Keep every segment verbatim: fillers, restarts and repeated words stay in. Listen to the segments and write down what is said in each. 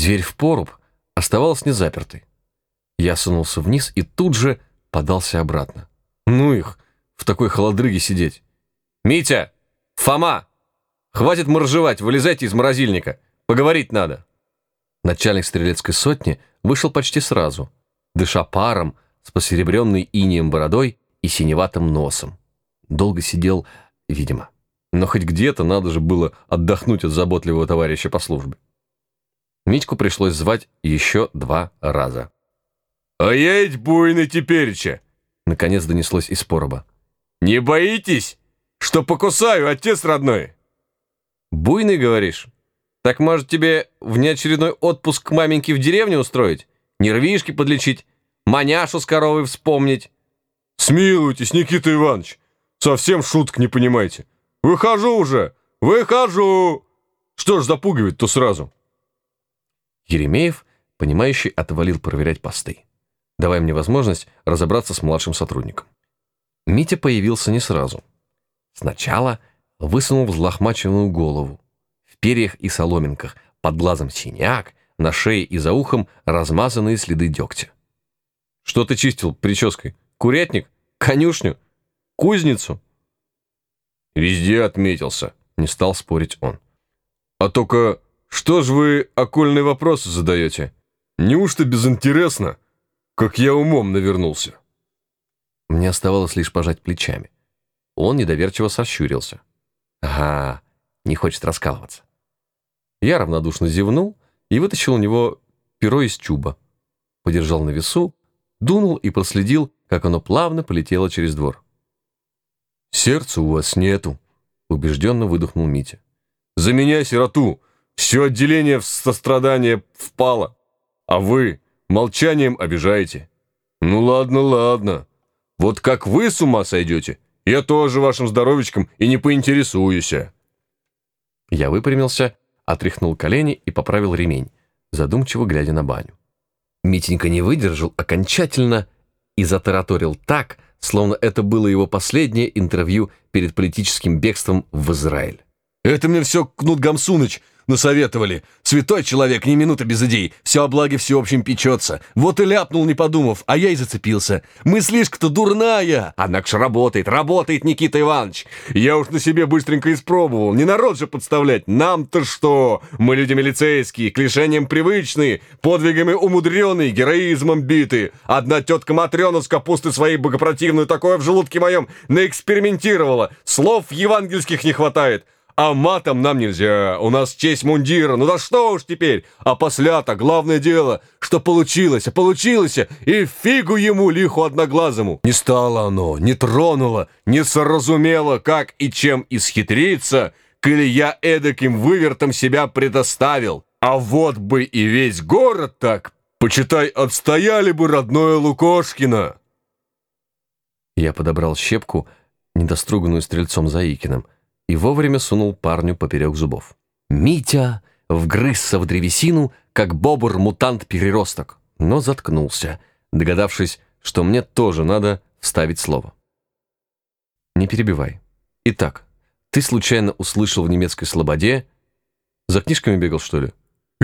Дверь в поруб оставалась незапертой. Я сунулся вниз и тут же подался обратно. Ну их, в такой холодрыге сидеть. «Митя! Фома! Хватит моржевать, вылезайте из морозильника. Поговорить надо». Начальник стрелецкой сотни вышел почти сразу, дыша паром, с посеребренной инеем бородой и синеватым носом. Долго сидел, видимо. Но хоть где-то надо же было отдохнуть от заботливого товарища по службе. Митьку пришлось звать еще два раза. «А я ведь буйный тепереча!» Наконец донеслось из пороба. «Не боитесь, что покусаю, отец родной?» «Буйный, говоришь? Так, может, тебе внеочередной отпуск к маменьке в деревню устроить? Нервишки подлечить? Маняшу с коровой вспомнить?» «Смилуйтесь, Никита Иванович, совсем шуток не понимаете. Выхожу уже, выхожу! Что ж запугивать-то сразу?» Еремеев, понимающий, отвалил проверять посты, давая мне возможность разобраться с младшим сотрудником. Митя появился не сразу. Сначала высунул взлохмаченную голову. В перьях и соломинках, под глазом синяк, на шее и за ухом размазанные следы дегтя. «Что ты чистил прической? Курятник? Конюшню? Кузницу?» «Везде отметился», — не стал спорить он. «А только что ж вы окольные вопросы задаете? Неужто безинтересно, как я умом навернулся?» Мне оставалось лишь пожать плечами. Он недоверчиво сощурился. «Ага, не хочет раскалываться». Я равнодушно зевнул и вытащил у него перо из чуба. Подержал на весу, дунул и проследил, как оно плавно полетело через двор. «Сердца у вас нету», — убежденно выдохнул Митя. «За меня, сироту, все отделение в сострадание впало, а вы молчанием обижаете. Ну ладно, ладно. Вот как вы с ума сойдете, я тоже вашим здоровичком и не поинтересуюсь». Я выпрямился, отряхнул колени и поправил ремень, задумчиво глядя на баню. Митенька не выдержал окончательно и затараторил так, словно это было его последнее интервью перед политическим бегством в Израиль. «Это мне все Кнут Гамсуныч насоветовали. Святой человек, ни минуты без идей. Все о благе всеобщем печется. Вот и ляпнул, не подумав, а я и зацепился. Мыслишка-то дурная. Однако ж работает, работает, Никита Иванович. Я уж на себе быстренько испробовал. Не народ же подставлять. Нам-то что? Мы люди милицейские, к лишениям привычные, подвигами умудренные, героизмом биты. Одна тетка Матрена с капусты своей богопротивную такое в желудке моем наэкспериментировала. Слов евангельских не хватает. А матом нам нельзя, у нас честь мундира, ну да что уж теперь, а после-то главное дело, что получилось, а получилось, и фигу ему лиху одноглазому. Не стало оно, не тронуло, не соразумело, как и чем исхитриться, коли я эдаким вывертом себя предоставил. А вот бы и весь город так, почитай, отстояли бы родное Лукошкино». Я подобрал щепку, недоструганную стрельцом Заикиным, и вовремя сунул парню поперек зубов. Митя вгрызся в древесину, как бобр-мутант-переросток, но заткнулся, догадавшись, что мне тоже надо вставить слово. «Не перебивай. Итак, ты случайно услышал в немецкой слободе... За книжками бегал, что ли?»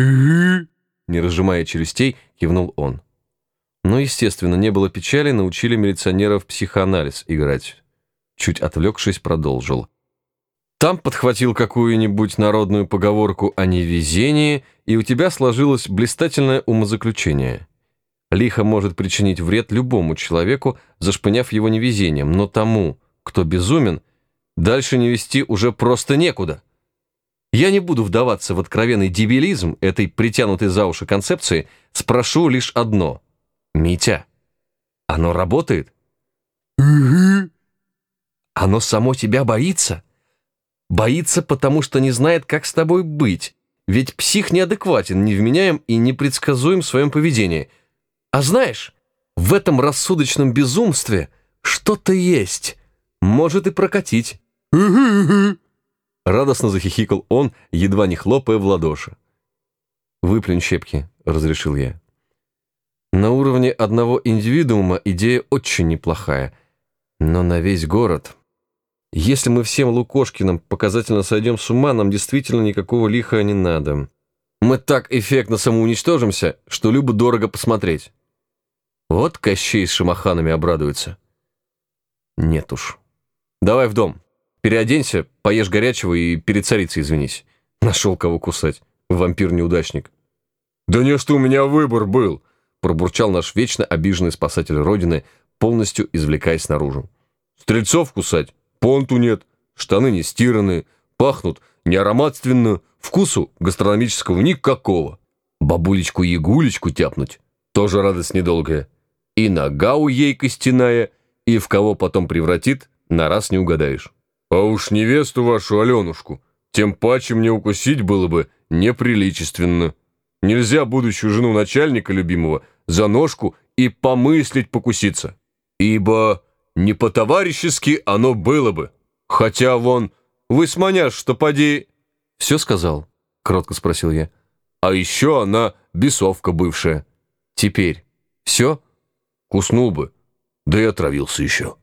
Не разжимая челюстей, кивнул он. Ну, естественно, не было печали, научили милиционеров психоанализ играть. Чуть отвлекшись, продолжил. Там подхватил какую-нибудь народную поговорку о невезении, и у тебя сложилось блистательное умозаключение. Лихо может причинить вред любому человеку, зашпыняв его невезением, но тому, кто безумен, дальше не вести уже просто некуда. Я не буду вдаваться в откровенный дебилизм этой притянутой за уши концепции, спрошу лишь одно. Митя, оно работает? «Угу». Оно само тебя боится? Боится, потому что не знает, как с тобой быть. Ведь псих неадекватен, невменяем и непредсказуем в своем поведении. А знаешь, в этом рассудочном безумстве что-то есть. Может и прокатить. «Угу-угу». Радостно захихикал он, едва не хлопая в ладоши. «Выплюнь щепки», — разрешил я. На уровне одного индивидуума идея очень неплохая, но на весь город... Если мы всем Лукошкиным показательно сойдем с ума, нам действительно никакого лиха не надо. Мы так эффектно самоуничтожимся, что любо-дорого посмотреть. Вот Кощей с шамаханами обрадуется. Нет уж. Давай в дом. Переоденься, поешь горячего и перед царицей извинись. Нашел кого кусать, вампир-неудачник. «Да не, что у меня выбор был», пробурчал наш вечно обиженный спасатель Родины, полностью извлекаясь наружу. «Стрельцов кусать? Понту нет, штаны не стираны, пахнут не ароматственно, вкусу гастрономического никакого. Бабулечку-ягулечку тяпнуть — тоже радость недолгая. И нога у ей костяная, и в кого потом превратит, на раз не угадаешь. А уж невесту вашу Аленушку тем паче мне укусить было бы неприличественно. Нельзя будущую жену начальника любимого за ножку и помыслить покуситься. Ибо не по-товарищески оно было бы. Хотя вон, вы сманяш, что поди...» «Все сказал?» — кротко спросил я. «А еще она бесовка бывшая». «Теперь все?» «Куснул бы, да и отравился еще».